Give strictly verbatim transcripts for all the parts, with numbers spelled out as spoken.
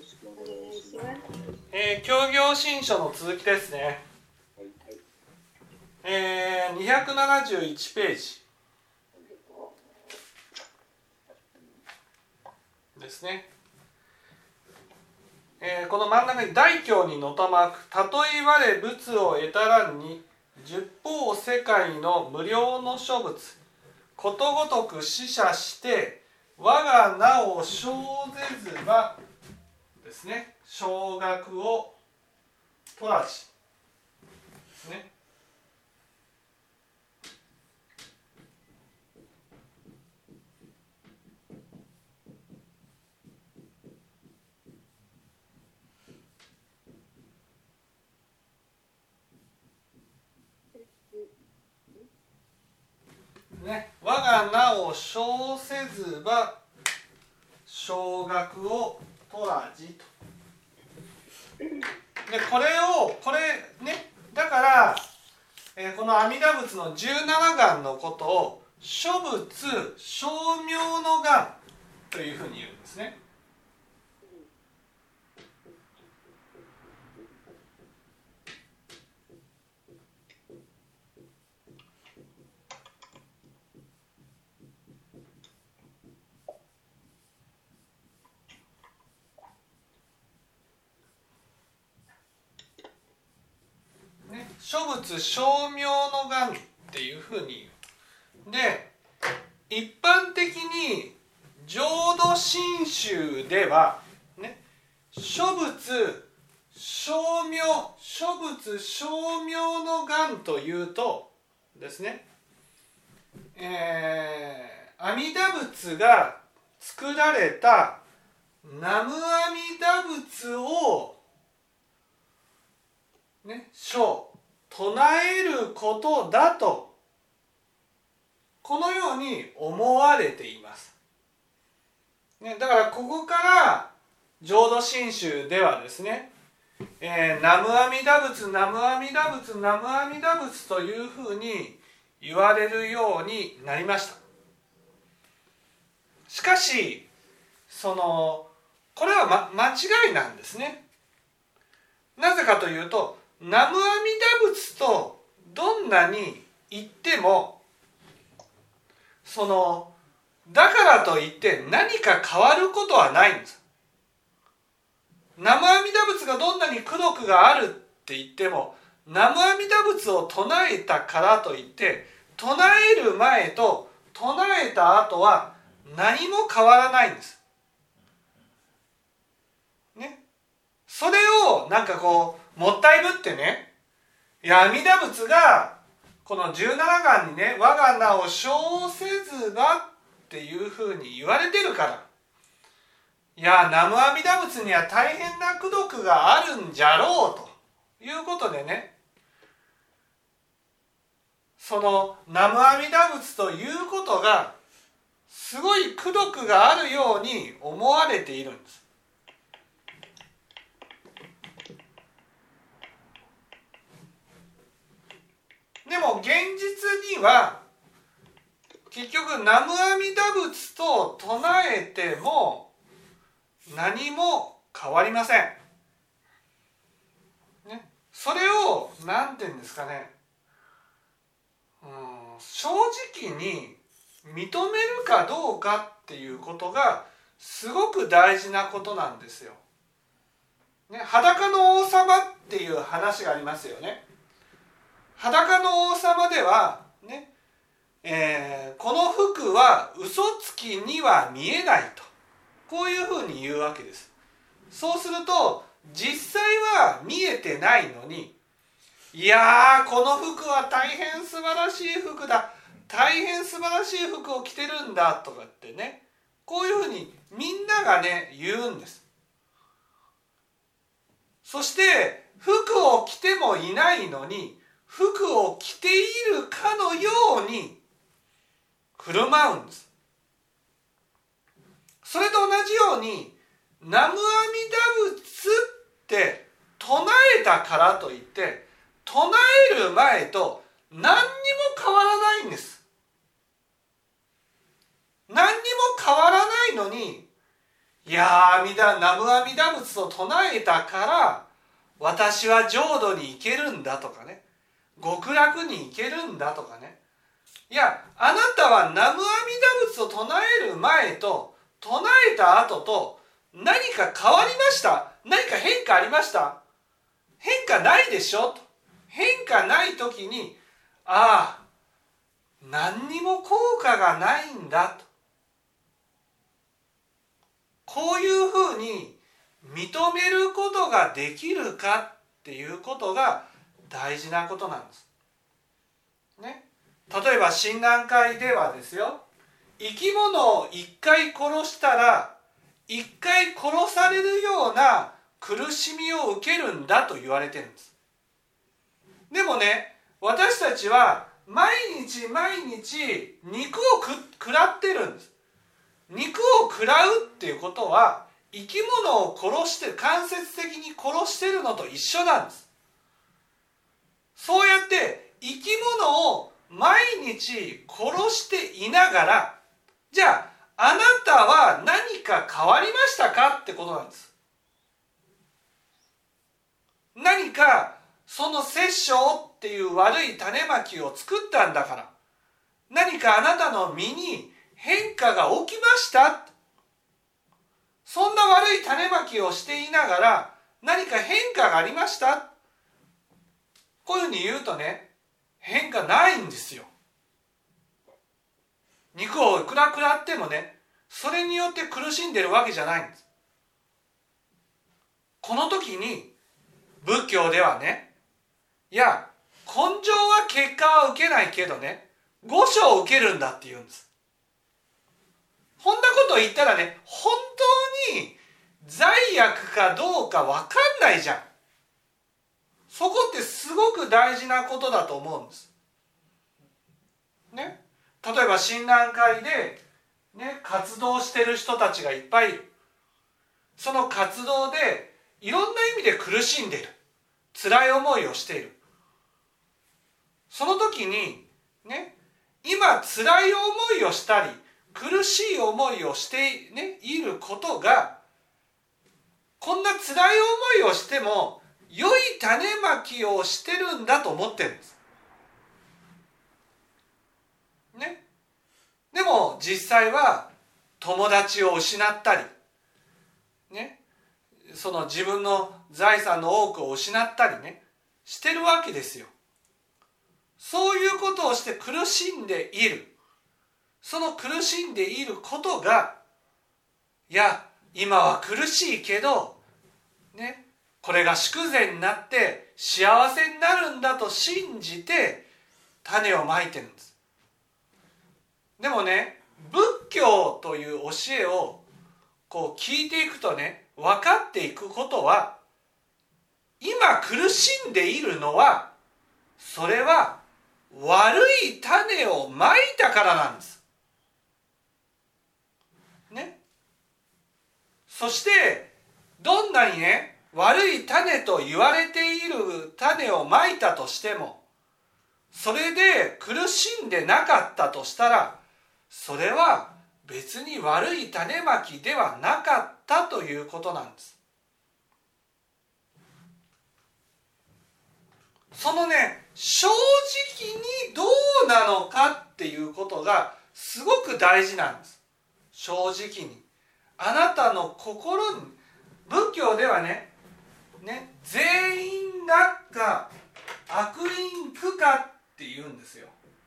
えー、教行信書の続きですね。えー、にひゃくななじゅういちページですね。えー、この真ん中に大教にのたまく、たとえ我仏を得たらんに、十方世界の無料の諸仏、ことごとく死者して、我が名を生ぜずばですね、少額を取らじですね。ね、我が名を生せずば少額を取らじと。でこれをこれね、だから、えー、この阿弥陀仏のじゅうなな願のことを諸仏称名の願というふうに言うんですね。諸仏称名の願っていうふうに言う。で一般的に浄土真宗ではね、諸仏称名諸仏称名の願というとですね、えー、阿弥陀仏が作られた南無阿弥陀仏をね、称唱えることだとこのように思われています、ね、だからここから浄土真宗ではですね、えー、南無阿弥陀仏南無阿弥陀仏南無阿弥陀仏というふうに言われるようになりました。しかしそのこれは、ま、間違いなんですね。なぜかというと南無阿弥陀仏とどんなに言ってもそのだからといって何か変わることはないんです。南無阿弥陀仏がどんなに功徳があるって言っても南無阿弥陀仏を唱えたからといって唱える前と唱えた後は何も変わらないんです。ね、それをなんかこうもったいぶってね、いや阿弥陀仏がこのじゅうなな願にね、我が名を生せずばっていうふうに言われてるから、いや南無阿弥陀仏には大変な功徳があるんじゃろうということでね、その南無阿弥陀仏ということがすごい功徳があるように思われているんです。でも現実には結局南無阿弥陀仏と唱えても何も変わりません、ね、それを何て言うんですかね、うん、正直に認めるかどうかっていうことがすごく大事なことなんですよ、ね、裸の王様っていう話がありますよね。裸の王様ではね、えー、この服は嘘つきには見えないとこういうふうに言うわけです。そうすると実際は見えてないのに、いやーこの服は大変素晴らしい服だ、大変素晴らしい服を着てるんだとかってね、こういうふうにみんながね言うんです。そして服を着てもいないのに服を着ているかのように振る舞うんです。それと同じように南無阿弥陀仏って唱えたからといって唱える前と何にも変わらないんです。何にも変わらないのに、 いや阿弥陀南無阿弥陀仏を唱えたから私は浄土に行けるんだとかね、極楽に行けるんだとかね、いやあなたは南無阿弥陀仏を唱える前と唱えた後と何か変わりました？何か変化ありました？変化ないでしょと。変化ない時に、ああ何にも効果がないんだと、こういうふうに認めることができるかっていうことが大事なことなんです、ね、例えば親鸞会ではですよ、生き物を一回殺したら一回殺されるような苦しみを受けるんだと言われてるんです。でもね、私たちは毎日毎日肉を食らってるんです。肉を食らうっていうことは生き物を殺してる、間接的に殺してるのと一緒なんです。そうやって生き物を毎日殺していながら、じゃああなたは何か変わりましたかってことなんです。何かその殺生っていう悪い種まきを作ったんだから、何かあなたの身に変化が起きました。そんな悪い種まきをしていながら何か変化がありました。こういうふうに言うとね、変化ないんですよ。肉をいくら食らってもね、それによって苦しんでるわけじゃないんです。この時に仏教ではね、いや根性は結果は受けないけどね、後生を受けるんだって言うんです。こんなことを言ったらね、本当に罪悪かどうか分かんないじゃん。そこってすごく大事なことだと思うんです、ね、例えば親鸞会で、ね、活動してる人たちがいっぱいいる。その活動でいろんな意味で苦しんでいる、辛い思いをしている。その時にね、今辛い思いをしたり苦しい思いをして、ね、いることが、こんな辛い思いをしても良い種まきをしてるんだと思ってるんです、ね、でも実際は友達を失ったり、ね、その自分の財産の多くを失ったりね、してるわけですよ。そういうことをして苦しんでいる。その苦しんでいることが、いや今は苦しいけどね、これが宿善になって幸せになるんだと信じて種をまいてるんです。でもね、仏教という教えをこう聞いていくとね、分かっていくことは、今苦しんでいるのはそれは悪い種をまいたからなんですね。そしてどんなにね、悪い種と言われている種をまいたとしても、それで苦しんでなかったとしたら、それは別に悪い種まきではなかったということなんです。そのね、正直にどうなのかっていうことがすごく大事なんです。正直にあなたの心に、仏教ではね、ね、全員落下悪因苦果って言うんですよ。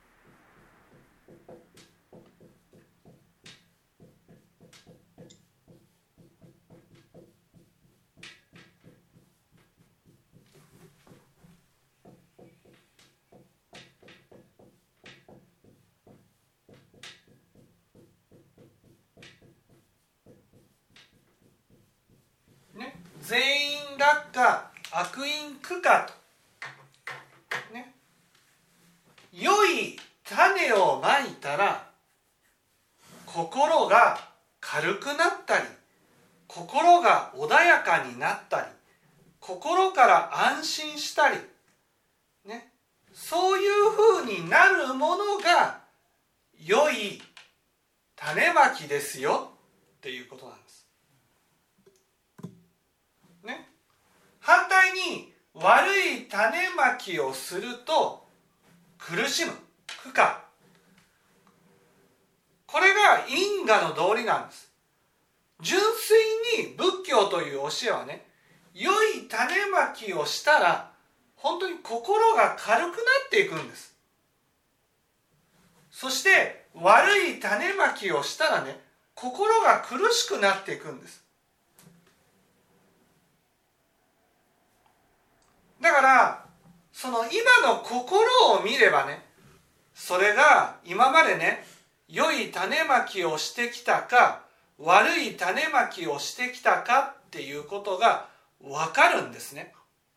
ね、全員落下悪因苦果と、ね、良い種をまいたら心が軽くなったり、心が穏やかになったり、心から安心したり、ね、そういうふうになるものが良い種まきですよっていうことなんです。 種まきをすると苦しむ、苦か。これが因果の道理なんです。純粋に仏教という教えはね、良い種まきをしたら本当に心が軽くなっていくんです。そして悪い種まきをしたらね、心が苦しくなっていくんです。だからその今の心を見ればね、それが今までね、良い種まきをしてきたか悪い種まきをしてきたかっていうことが分かるんですね。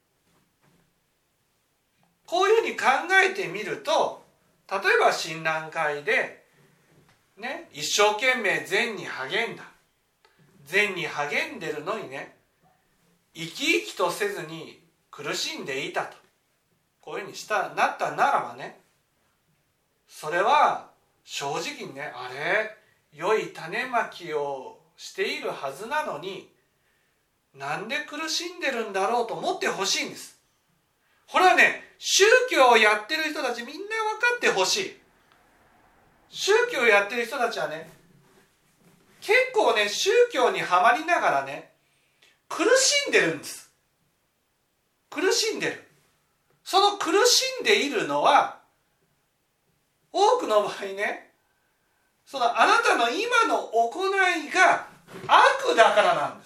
こういうふうに考えてみると、例えば親鸞会で、ね、一生懸命禅に励んだ、禅に励んでるのにね、生き生きとせずに苦しんでいたと、こういうふうにしたなったならばね、それは正直にね、あれ良い種まきをしているはずなのになんで苦しんでるんだろうと思ってほしいんです。これはね、宗教をやってる人たちみんな分かってほしい。宗教をやってる人たちはね、結構ね、宗教にはまりながらね、苦しんでるんです。苦しんでる。その苦しんでいるのは多くの場合ね、そのあなたの今の行いが悪だからなんです。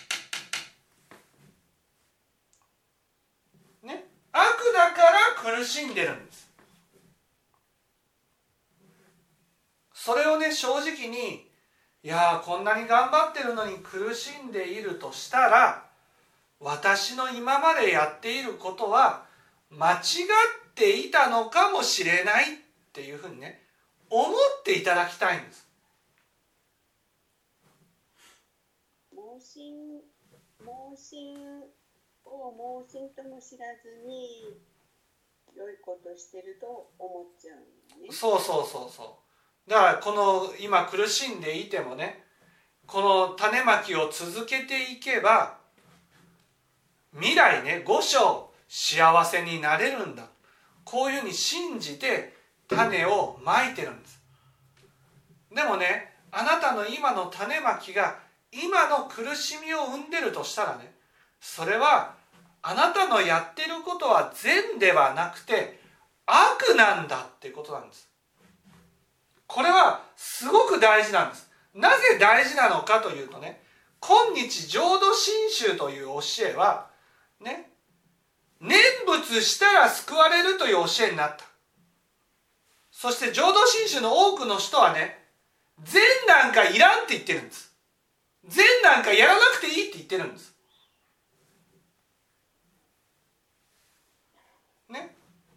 ね、悪だから苦しんでるんです。それをね、正直に、いやこんなに頑張ってるのに苦しんでいるとしたら、私の今までやっていることは間違っていたのかもしれないっていうふうにね、思っていただきたいんです。 盲信、盲信を盲信とも知らずに良いことしてると思っちゃうのね。 そうそうそうそう。だからこの今苦しんでいてもね、この種まきを続けていけば未来ね、五生幸せになれるんだ、こういうふうに信じて種をまいてるんです。でもね、あなたの今の種まきが今の苦しみを生んでるとしたらね、それはあなたのやってることは善ではなくて悪なんだっていうことなんです。これはすごく大事なんです。なぜ大事なのかというとね、今日浄土真宗という教えはね、念仏したら救われるという教えになった。そして浄土真宗の多くの人はね、善なんかいらんって言ってるんです。善なんかやらなくていいって言ってるんです。ね。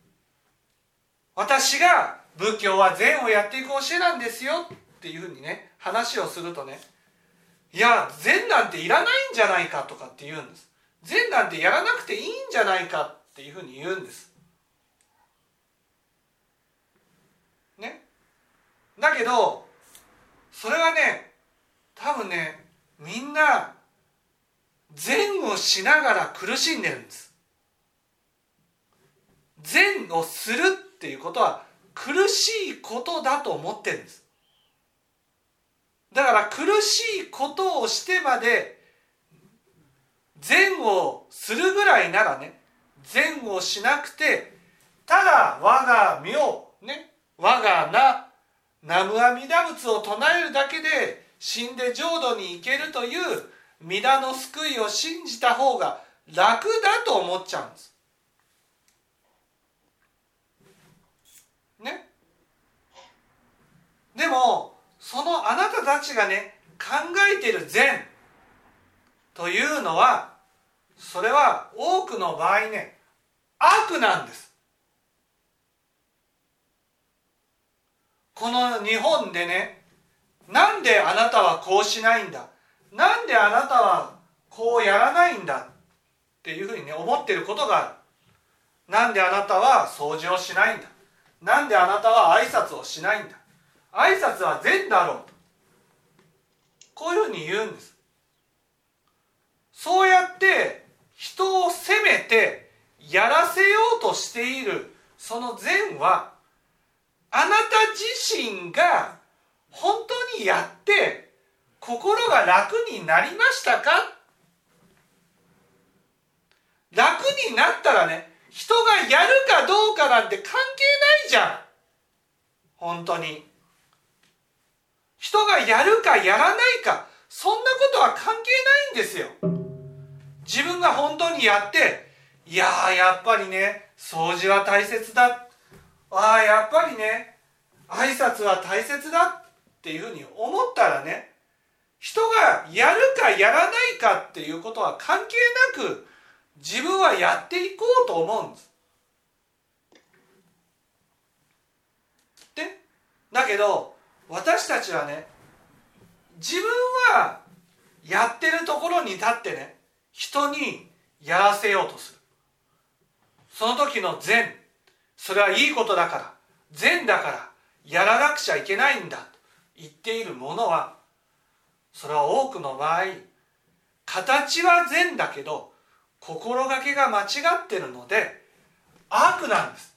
私が仏教は善をやっていく教えなんですよっていうふうにね、話をするとね、いや善なんていらないんじゃないかとかって言うんです。善なんてやらなくていいんじゃないかっていうふうに言うんです。ね。だけどそれはね、多分ね、みんな善をしながら苦しんでるんです。善をするっていうことは苦しいことだと思ってるんです。だから苦しいことをしてまで善をするぐらいならね、善をしなくて、ただ我が名ね、我が名南無阿弥陀仏を唱えるだけで死んで浄土に行けるという皆の救いを信じた方が楽だと思っちゃうんですね。でもそのあなたたちがね、考えている善というのは、それは多くの場合ね、悪なんです。この日本でね、なんであなたはこうしないんだ、なんであなたはこうやらないんだっていうふうにね、思っていることがある。なんであなたは掃除をしないんだ、なんであなたは挨拶をしないんだ、挨拶は善だろうと、こういうふうに言うんです。そうやって人を責めてやらしているその善は、あなた自身が本当にやって心が楽になりましたか？楽になったらね、人がやるかどうかなんて関係ないじゃん。本当に人がやるかやらないか、そんなことは関係ないんですよ。自分が本当にやって、いやーやっぱりね、掃除は大切だ、ああやっぱりね、挨拶は大切だっていうふうに思ったらね、人がやるかやらないかっていうことは関係なく、自分はやっていこうと思うんです。で、だけど私たちはね、自分はやってるところに立ってね、人にやらせようとする。その時の善、それはいいことだから、善だからやらなくちゃいけないんだと言っているものは、それは多くの場合、形は善だけど心がけが間違ってるので悪なんです。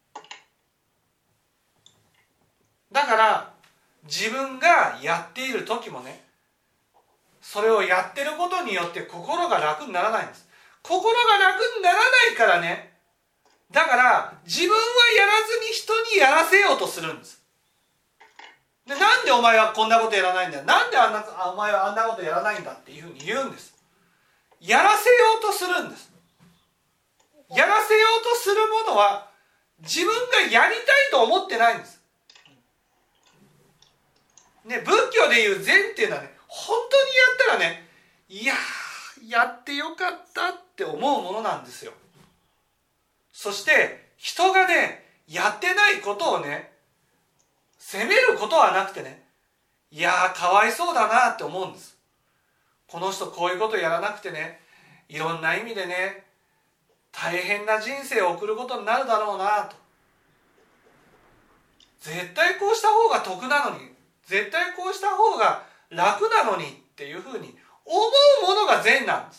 だから自分がやっている時もね、それをやってることによって心が楽にならないんです。心が楽にならないからね、だから自分はやらずに人にやらせようとするんです。で、なんでお前はこんなことやらないんだよ、なんであんなお前はあんなことやらないんだっていうふうに言うんです。やらせようとするんです。やらせようとするものは自分がやりたいと思ってないんです、ね、仏教でいう善っていうのはね、本当にやったらね、いやーやってよかったって思うものなんですよ。そして人がねやってないことをね責めることはなくてね、いやーかわいそうだなって思うんです。この人こういうことやらなくてね、いろんな意味でね大変な人生を送ることになるだろうなと、絶対こうした方が得なのに、絶対こうした方が楽なのにっていうふうに思うものが善なんです。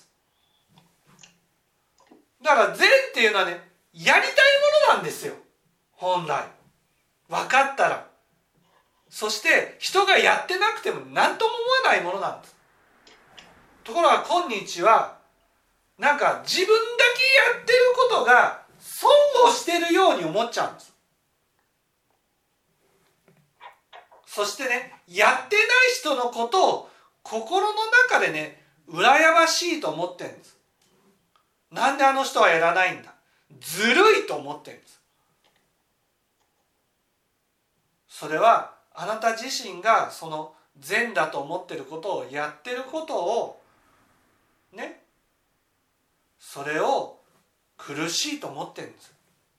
だから善っていうのはね、やりたいものなんですよ、本来分かったら。そして人がやってなくても何とも思わないものなんです。ところが今日はなんか自分だけやってることが損をしてるように思っちゃうんです。そしてね、やってない人のことを心の中でね羨ましいと思ってるんです。なんであの人はやらないんだ、ずるいと思ってるんです。それはあなた自身がその善だと思ってることをやってることをね、それを苦しいと思ってるんです。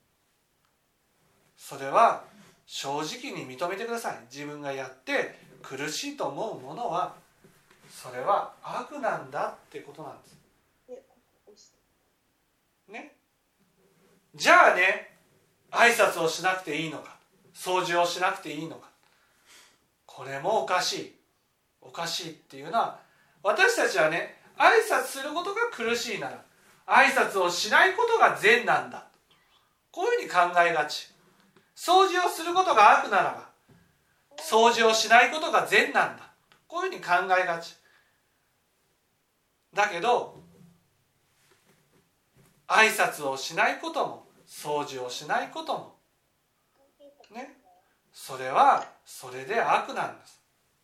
それは正直に認めてください。自分がやって苦しいと思うものはそれは悪なんだってことなんです。ね、じゃあね、挨拶をしなくていいのか、掃除をしなくていいのか、これもおかしい。おかしいっていうのは、私たちはね、挨拶することが苦しいなら挨拶をしないことが善なんだ、こういうふうに考えがち。掃除をすることが悪ならば掃除をしないことが善なんだ、こういうふうに考えがちだけど、挨拶をしないことも掃除をしないこともね、それはそれで悪なんです。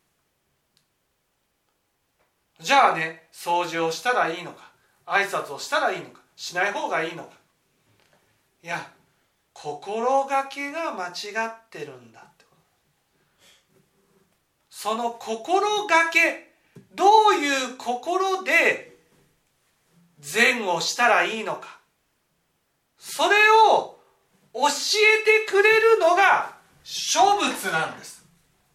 じゃあね、掃除をしたらいいのか、挨拶をしたらいいのか、しない方がいいのか。いや、心がけが間違ってるんだってこと。その心がけ、どういう心で善をしたらいいのか、それを教えてくれるのが諸仏なんです。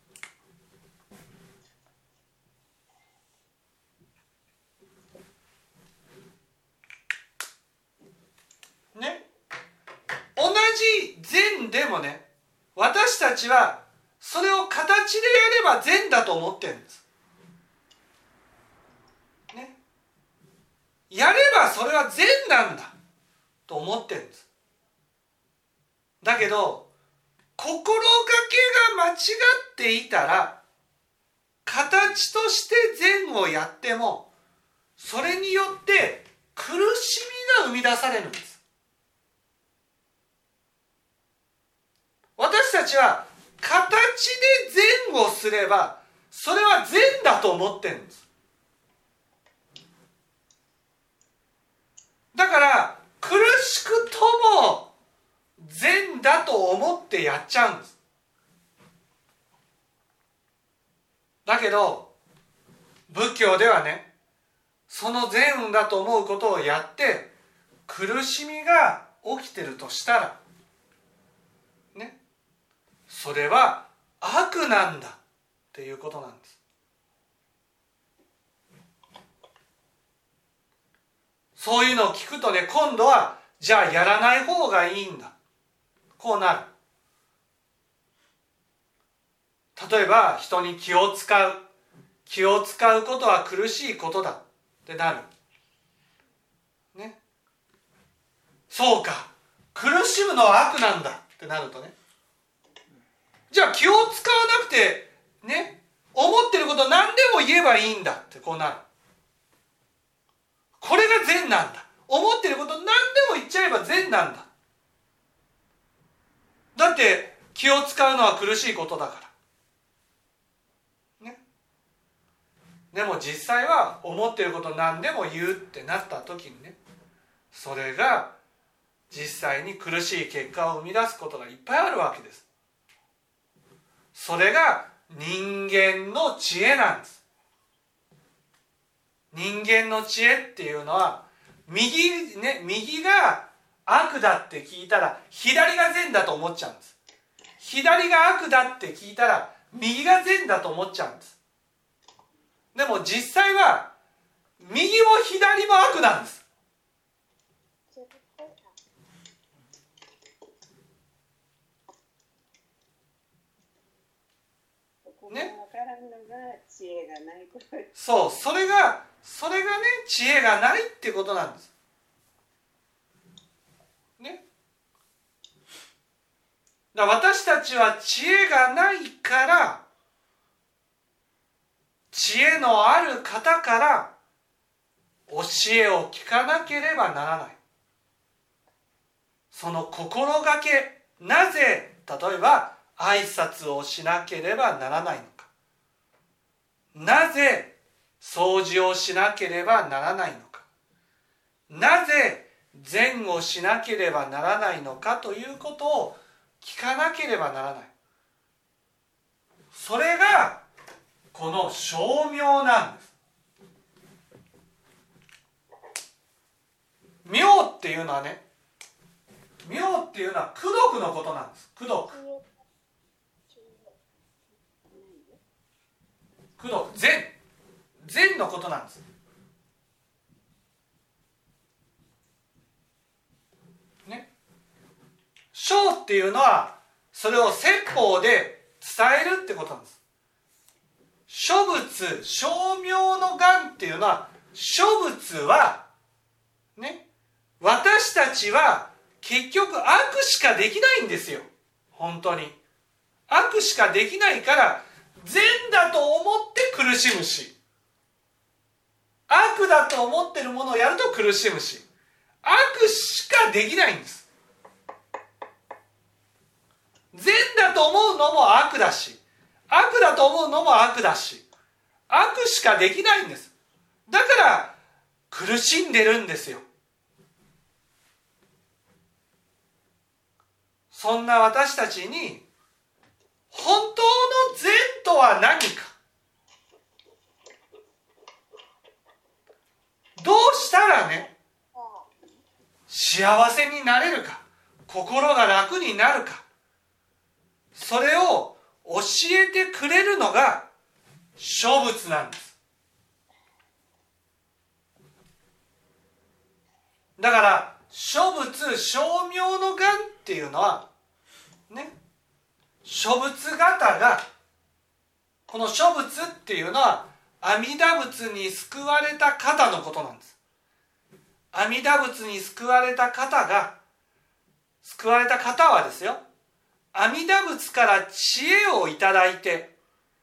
ね、同じ善でもね、私たちはそれを形でやれば善だと思ってるんです、ね、やればそれは善なんだと思ってるんです。 だけど心がけが間違っていたら、形として善をやってもそれによって苦しみが生み出されるんです。私たちは形で善をすればそれは善だと思ってるんです。だから苦しくとも善だと思ってやっちゃうんです。だけど仏教ではね、その善だと思うことをやって苦しみが起きてるとしたらね、それは悪なんだっていうことなんです。そういうのを聞くとね、今度はじゃあやらない方がいいんだ、こうなる。例えば人に気を使う気を使うことは苦しいことだってなるね。そうか、苦しむのは悪なんだってなるとね、じゃあ気を使わなくてね、思ってること何でも言えばいいんだってこうなる。これが善なんだ、思ってること何でも言っちゃえば善なんだ。だって気を使うのは苦しいことだからね。でも実際は思ってること何でも言うってなった時にね、それが実際に苦しい結果を生み出すことがいっぱいあるわけです。それが人間の知恵なんです。人間の知恵っていうのは右ね、右が悪だって聞いたら左が善だと思っちゃうんです。左が悪だって聞いたら右が善だと思っちゃうんです。でも実際は右も左も悪なんです。ね、そう、それがそれがね、知恵がないってことなんですね。だから私たちは知恵がないから、知恵のある方から教えを聞かなければならない。その心がけ、なぜ例えば挨拶をしなければならないのか、なぜ掃除をしなければならないのか、なぜ善をしなければならないのかということを聞かなければならない。それがこの称名なんです。名っていうのはね、名っていうのは功徳のことなんです。功徳功徳善善のことなんですね。称っていうのはそれを説法で伝えるってことなんです。諸仏称名の願っていうのは、諸仏はね、私たちは結局悪しかできないんですよ。本当に悪しかできないから善だと思って苦しむし、悪だと思ってるものをやると苦しむし、悪しかできないんです。善だと思うのも悪だし、悪だと思うのも悪だし、悪しかできないんです。だから苦しんでるんですよ。そんな私たちに本当の善とは何か、どうしたらね、幸せになれるか、心が楽になるか、それを教えてくれるのが諸仏なんです。だから諸仏称名の願っていうのはね、諸仏方が、この諸仏っていうのは阿弥陀仏に救われた方のことなんです。阿弥陀仏に救われた方が救われた方はですよ、阿弥陀仏から知恵をいただいて、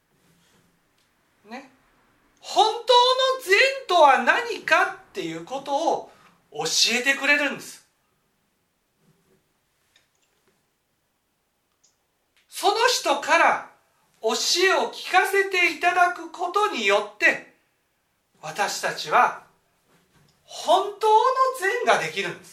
ね、本当の善とは何かっていうことを教えてくれるんです。その人から教えを聞かせていただくことによって、私たちは本当の善ができるんです。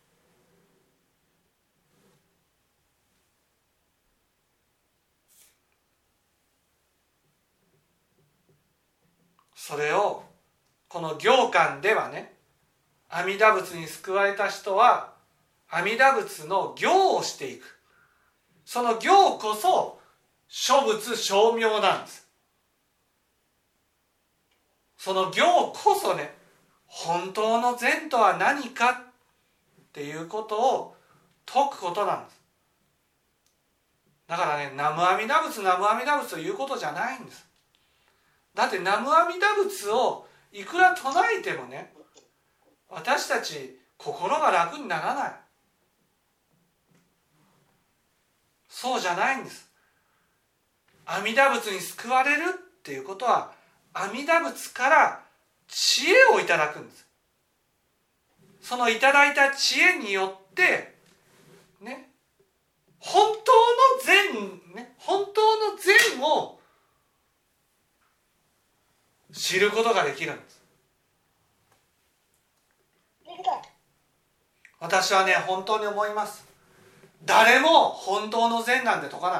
それをこの行間ではね、阿弥陀仏に救われた人は阿弥陀仏の行をしていく。その行こそ諸仏称名なんです。その行こそね、本当の善とは何かっていうことを説くことなんです。だからね、南無阿弥陀仏、南無阿弥陀仏ということじゃないんです。だって南無阿弥陀仏をいくら唱えてもね、私たち心が楽にならない。そうじゃないんです。阿弥陀仏に救われるっていうことは、阿弥陀仏から知恵をいただくんです。そのいただいた知恵によってね、本当の善、ね、本当の善を知ることができるんです。私はね、本当に思います。誰も本当の善なんて説か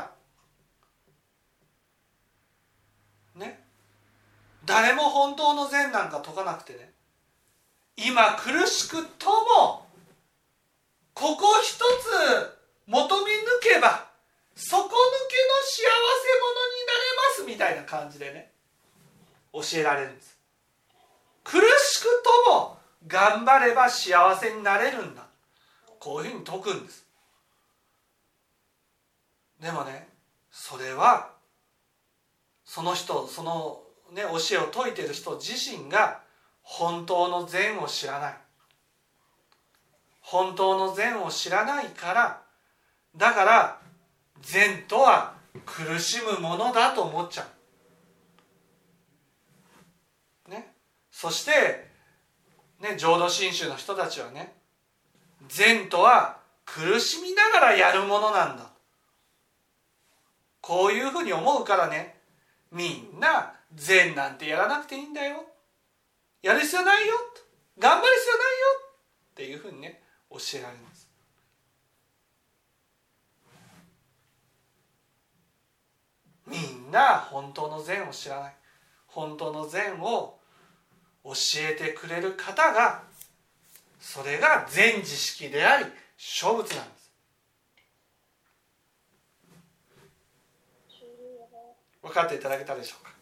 ない。ね。誰も本当の善なんか説かなくてね、今苦しくともここ一つ求め抜けば底抜けの幸せ者になれますみたいな感じでね、教えられるんです。苦しくとも頑張れば幸せになれるんだ、こういうふうに説くんです。でもね、それはその人、そのね、教えを説いている人自身が本当の善を知らない。本当の善を知らないから、だから善とは苦しむものだと思っちゃう。ね、そして、ね、浄土真宗の人たちはね、善とは苦しみながらやるものなんだ、こういうふうに思うからね、みんな善なんてやらなくていいんだよ、やる必要ないよ、頑張る必要ないよっていうふうにね、教えられます。みんな本当の善を知らない。本当の善を教えてくれる方が、それが善知識であり諸仏なんです。分かっていただけたでしょうか。